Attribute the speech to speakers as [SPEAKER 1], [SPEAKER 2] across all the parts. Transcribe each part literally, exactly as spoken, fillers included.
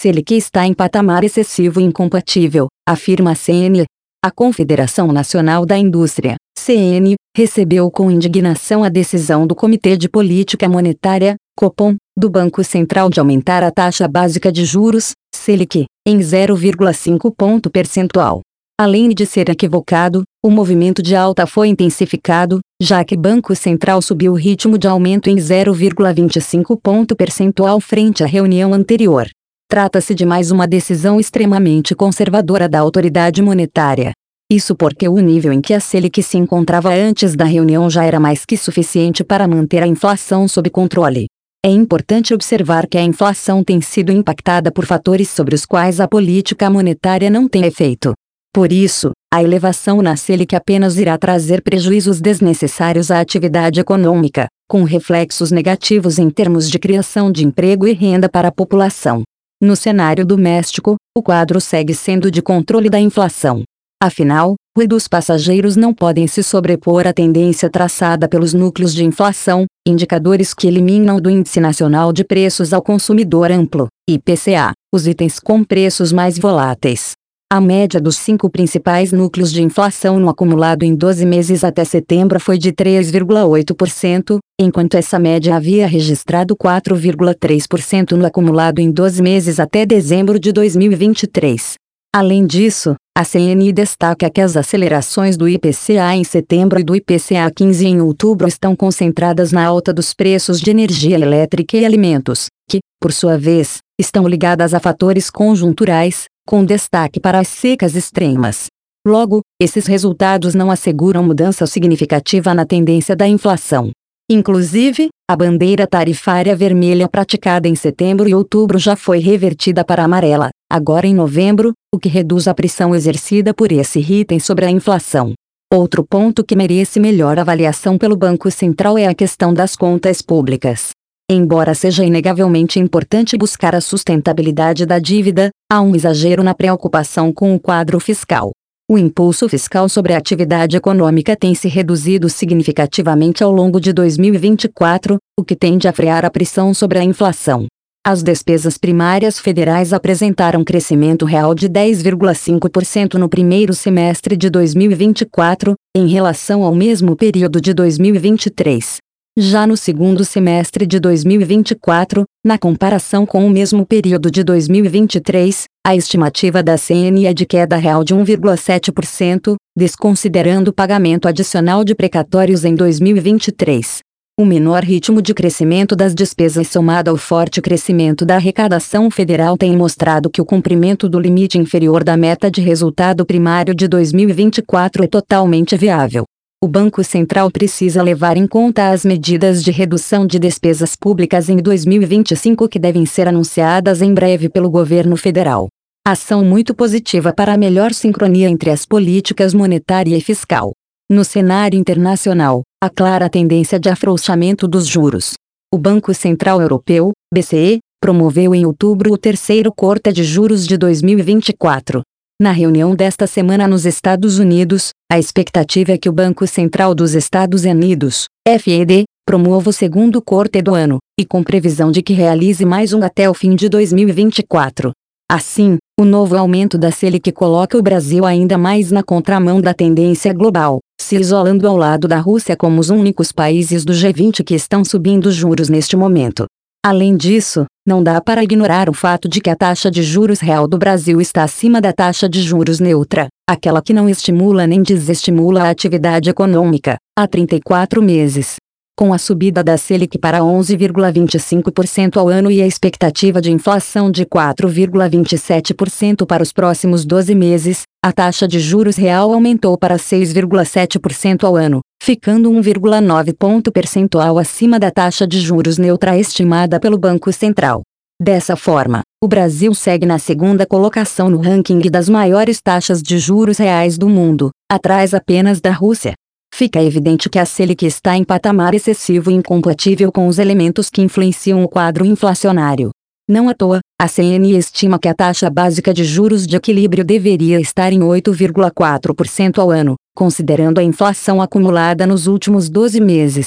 [SPEAKER 1] Selic está em patamar excessivo e incompatível, afirma a C N E. A Confederação Nacional da Indústria, C N I, recebeu com indignação a decisão do Comitê de Política Monetária, Copom, do Banco Central de aumentar a taxa básica de juros, Selic, em zero vírgula cinco ponto percentual. Além de ser equivocado, o movimento de alta foi intensificado, já que o Banco Central subiu o ritmo de aumento em zero vírgula vinte e cinco ponto percentual frente à reunião anterior. Trata-se de mais uma decisão extremamente conservadora da autoridade monetária. Isso porque o nível em que a Selic se encontrava antes da reunião já era mais que suficiente para manter a inflação sob controle. É importante observar que a inflação tem sido impactada por fatores sobre os quais a política monetária não tem efeito. Por isso, a elevação na Selic apenas irá trazer prejuízos desnecessários à atividade econômica, com reflexos negativos em termos de criação de emprego e renda para a população. No cenário doméstico, o quadro segue sendo de controle da inflação. Afinal, o I dos passageiros não podem se sobrepor à tendência traçada pelos núcleos de inflação, indicadores que eliminam do Índice Nacional de Preços ao Consumidor Amplo, I P C A, os itens com preços mais voláteis. A média dos cinco principais núcleos de inflação no acumulado em doze meses até setembro foi de três vírgula oito por cento, enquanto essa média havia registrado quatro vírgula três por cento no acumulado em doze meses até dezembro de dois mil e vinte e três. Além disso, a C N I destaca que as acelerações do I P C A em setembro e do I P C A quinze em outubro estão concentradas na alta dos preços de energia elétrica e alimentos, que, por sua vez, estão ligadas a fatores conjunturais, com destaque para as secas extremas. Logo, esses resultados não asseguram mudança significativa na tendência da inflação. Inclusive, a bandeira tarifária vermelha praticada em setembro e outubro já foi revertida para amarela, agora em novembro, o que reduz a pressão exercida por esse item sobre a inflação. Outro ponto que merece melhor avaliação pelo Banco Central é a questão das contas públicas. Embora seja inegavelmente importante buscar a sustentabilidade da dívida, há um exagero na preocupação com o quadro fiscal. O impulso fiscal sobre a atividade econômica tem se reduzido significativamente ao longo de dois mil e vinte e quatro, o que tende a frear a pressão sobre a inflação. As despesas primárias federais apresentaram crescimento real de dez vírgula cinco por cento no primeiro semestre de dois mil e vinte e quatro, em relação ao mesmo período de dois mil e vinte e três. Já no segundo semestre de dois mil e vinte e quatro, na comparação com o mesmo período de dois mil e vinte e três, a estimativa da C N I é de queda real de um vírgula sete por cento, desconsiderando o pagamento adicional de precatórios em dois mil e vinte e três. O menor ritmo de crescimento das despesas somado ao forte crescimento da arrecadação federal tem mostrado que o cumprimento do limite inferior da meta de resultado primário de dois mil e vinte e quatro é totalmente viável. O Banco Central precisa levar em conta as medidas de redução de despesas públicas em dois mil e vinte e cinco que devem ser anunciadas em breve pelo governo federal. Ação muito positiva para a melhor sincronia entre as políticas monetária e fiscal. No cenário internacional, há clara tendência de afrouxamento dos juros. O Banco Central Europeu, B C E, promoveu em outubro o terceiro corte de juros de dois mil e vinte e quatro. Na reunião desta semana nos Estados Unidos, a expectativa é que o Banco Central dos Estados Unidos, F E D, promova o segundo corte do ano, e com previsão de que realize mais um até o fim de dois mil e vinte e quatro. Assim, o novo aumento da Selic coloca o Brasil ainda mais na contramão da tendência global, se isolando ao lado da Rússia como os únicos países do G vinte que estão subindo juros neste momento. Além disso, não dá para ignorar o fato de que a taxa de juros real do Brasil está acima da taxa de juros neutra, aquela que não estimula nem desestimula a atividade econômica, há trinta e quatro meses. Com a subida da Selic para onze vírgula vinte e cinco por cento ao ano e a expectativa de inflação de quatro vírgula vinte e sete por cento para os próximos doze meses, a taxa de juros real aumentou para seis vírgula sete por cento ao ano, ficando um vírgula nove ponto percentual acima da taxa de juros neutra estimada pelo Banco Central. Dessa forma, o Brasil segue na segunda colocação no ranking das maiores taxas de juros reais do mundo, atrás apenas da Rússia. Fica evidente que a Selic está em patamar excessivo e incompatível com os elementos que influenciam o quadro inflacionário. Não à toa, a C N I estima que a taxa básica de juros de equilíbrio deveria estar em oito vírgula quatro por cento ao ano, considerando a inflação acumulada nos últimos doze meses.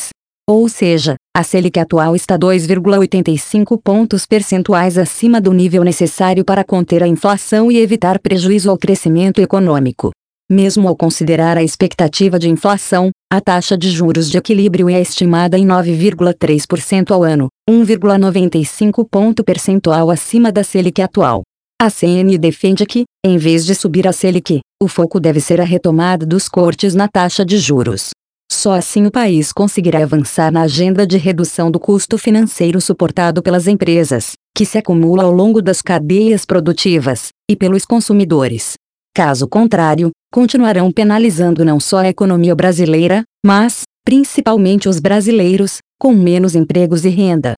[SPEAKER 1] Ou seja, a Selic atual está dois vírgula oitenta e cinco pontos percentuais acima do nível necessário para conter a inflação e evitar prejuízo ao crescimento econômico. Mesmo ao considerar a expectativa de inflação, a taxa de juros de equilíbrio é estimada em nove vírgula três por cento ao ano, um vírgula noventa e cinco ponto percentual acima da Selic atual. A C N defende que, em vez de subir a Selic, o foco deve ser a retomada dos cortes na taxa de juros. Só assim o país conseguirá avançar na agenda de redução do custo financeiro suportado pelas empresas, que se acumula ao longo das cadeias produtivas, e pelos consumidores. Caso contrário, continuarão penalizando não só a economia brasileira, mas, principalmente os brasileiros, com menos empregos e renda.